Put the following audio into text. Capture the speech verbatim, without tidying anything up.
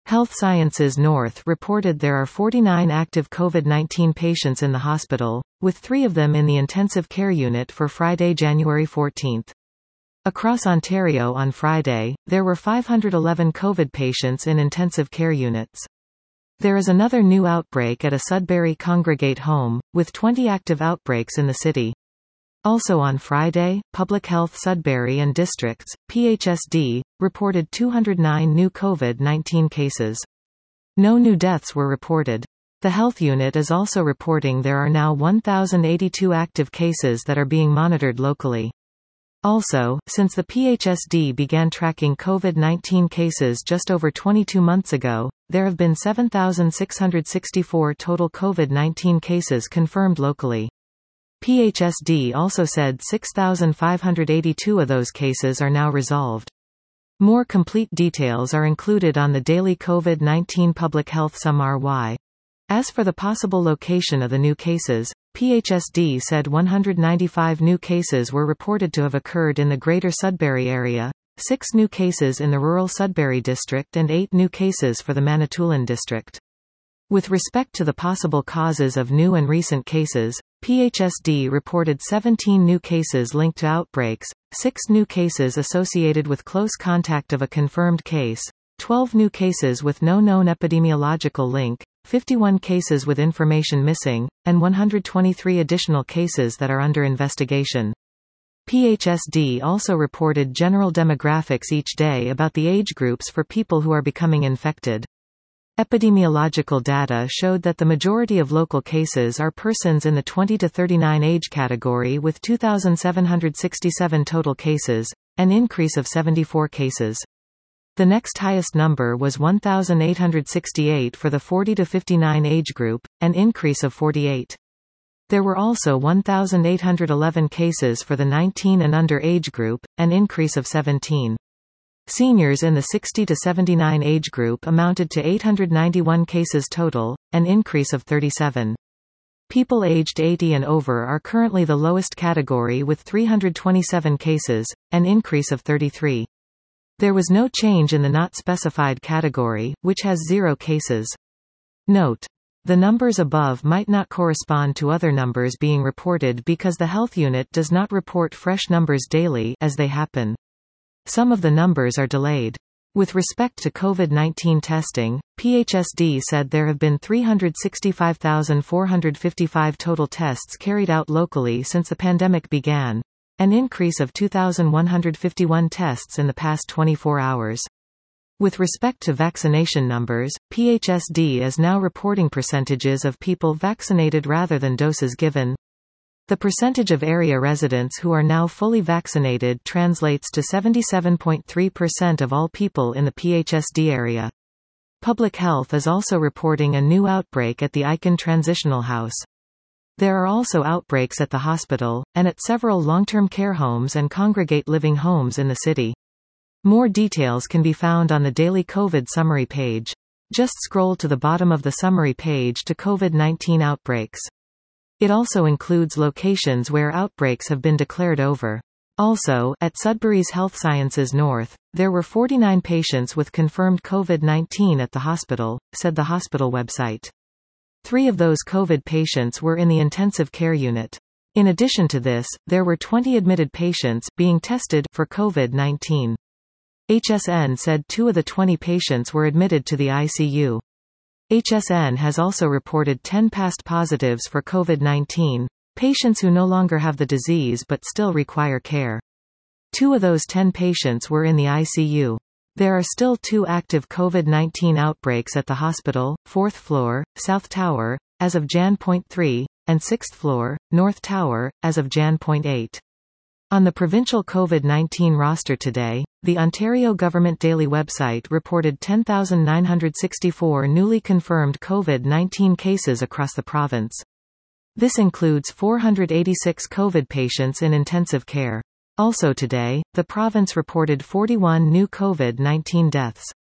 Health Sciences North reported there are forty-nine active COVID nineteen patients in the hospital, with three of them in the intensive care unit for Friday, January fourteenth. Across Ontario on Friday, there were five hundred eleven COVID patients in intensive care units. There is another new outbreak at a Sudbury Congregate home, with twenty active outbreaks in the city. Also on Friday, Public Health Sudbury and Districts, P H S D, reported two hundred nine new COVID nineteen cases. No new deaths were reported. The health unit is also reporting there are now one thousand eighty-two active cases that are being monitored locally. Also, since the P H S D began tracking COVID nineteen cases just over twenty-two months ago, there have been seven thousand six hundred sixty-four total COVID nineteen cases confirmed locally. P H S D also said six thousand five hundred eighty-two of those cases are now resolved. More complete details are included on the daily COVID nineteen Public Health Summary. As for the possible location of the new cases, P H S D said one hundred ninety-five new cases were reported to have occurred in the Greater Sudbury area, six new cases in the rural Sudbury district and eight new cases for the Manitoulin district. With respect to the possible causes of new and recent cases, P H S D reported seventeen new cases linked to outbreaks, six new cases associated with close contact of a confirmed case, twelve new cases with no known epidemiological link, fifty-one cases with information missing, and one hundred twenty-three additional cases that are under investigation. P H S D also reported general demographics each day about the age groups for people who are becoming infected. Epidemiological data showed that the majority of local cases are persons in the twenty to thirty-nine age category with two thousand seven hundred sixty-seven total cases, an increase of seventy-four cases. The next highest number was one thousand eight hundred sixty-eight for the forty to fifty-nine age group, an increase of forty-eight. There were also one thousand eight hundred eleven cases for the nineteen and under age group, an increase of seventeen. Seniors in the sixty to seventy-nine age group amounted to eight hundred ninety-one cases total, an increase of thirty-seven. People aged eighty and over are currently the lowest category with three hundred twenty-seven cases, an increase of thirty-three. There was no change in the not specified category, which has zero cases. Note: the numbers above might not correspond to other numbers being reported because the health unit does not report fresh numbers daily as they happen. Some of the numbers are delayed. With respect to COVID nineteen testing, P H S D said there have been three hundred sixty-five thousand four hundred fifty-five total tests carried out locally since the pandemic began, an increase of two thousand one hundred fifty-one tests in the past twenty-four hours. With respect to vaccination numbers, P H S D is now reporting percentages of people vaccinated rather than doses given. The percentage of area residents who are now fully vaccinated translates to seventy-seven point three percent of all people in the P H S D area. Public Health is also reporting a new outbreak at the Icon Transitional House. There are also outbreaks at the hospital, and at several long-term care homes and congregate living homes in the city. More details can be found on the daily COVID summary page. Just scroll to the bottom of the summary page to COVID nineteen outbreaks. It also includes locations where outbreaks have been declared over. Also, at Sudbury's Health Sciences North, there were forty-nine patients with confirmed COVID nineteen at the hospital, said the hospital website. Three of those COVID patients were in the intensive care unit. In addition to this, there were twenty admitted patients being tested for COVID nineteen. H S N said two of the twenty patients were admitted to the I C U. H S N has also reported ten past positives for COVID nineteen, patients who no longer have the disease but still require care. Two of those ten patients were in the I C U. There are still two active COVID nineteen outbreaks at the hospital, fourth floor, South Tower, as of January third, and sixth floor, North Tower, as of January eighth. On the provincial COVID nineteen roster today, the Ontario Government Daily website reported ten thousand nine hundred sixty-four newly confirmed COVID nineteen cases across the province. This includes four hundred eighty-six COVID patients in intensive care. Also today, the province reported forty-one new COVID nineteen deaths.